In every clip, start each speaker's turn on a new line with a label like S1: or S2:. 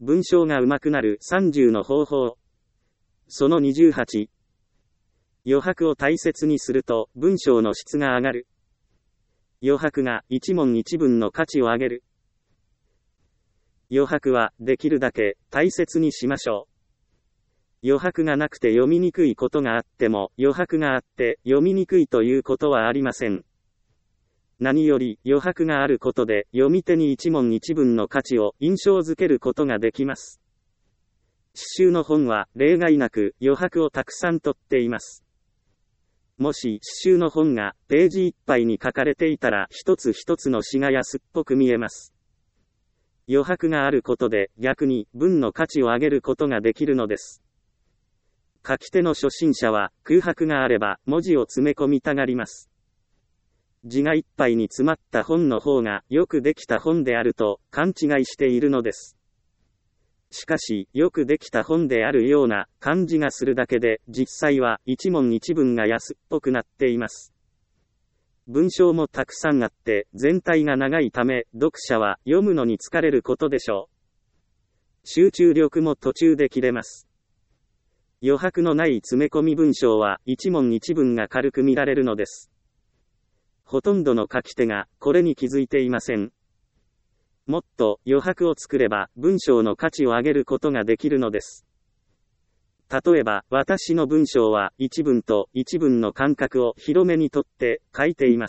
S1: 文章が上手くなる30の方法。その28。余白を大切にすると文章の質が上がる。余白が一文一文の価値を上げる。余白はできるだけ大切にしましょう。余白がなくて読みにくいことがあっても、余白があって読みにくいということはありません。何より余白があることで読み手に一文一文の価値を印象づけることができます。詩集の本は例外なく余白をたくさん取っています。もし詩集の本がページいっぱいに書かれていたら一つ一つの詩が安っぽく見えます。余白があることで逆に文の価値を上げることができるのです。書き手の初心者は空白があれば文字を詰め込みたがります。字がいっぱいに詰まった本の方がよくできた本であると勘違いしているのです。しかし、よくできた本であるような感じがするだけで、実際は一文一文が安っぽくなっています。文章もたくさんあって、全体が長いため、読者は読むのに疲れることでしょう。集中力も途中で切れます。余白のない詰め込み文章は、一文一文が軽く見られるのです。ほとんどの書き手がこれに気づいていません。もっと余白を作れば文章の価値を上げることができるのです。例えば私の文章は一文と一文の間隔を広めにとって書いています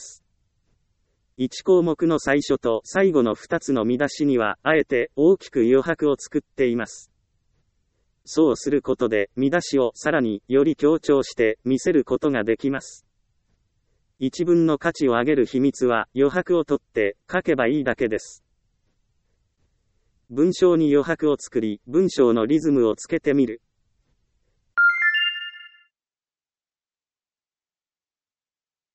S1: 。1項目の最初と最後の2つの見出しにはあえて大きく余白を作っています。そうすることで見出しをさらにより強調して見せることができます。一文の価値を上げる秘密は余白を取って書けばいいだけです。文章に余白を作り、文章のリズムをつけてみる。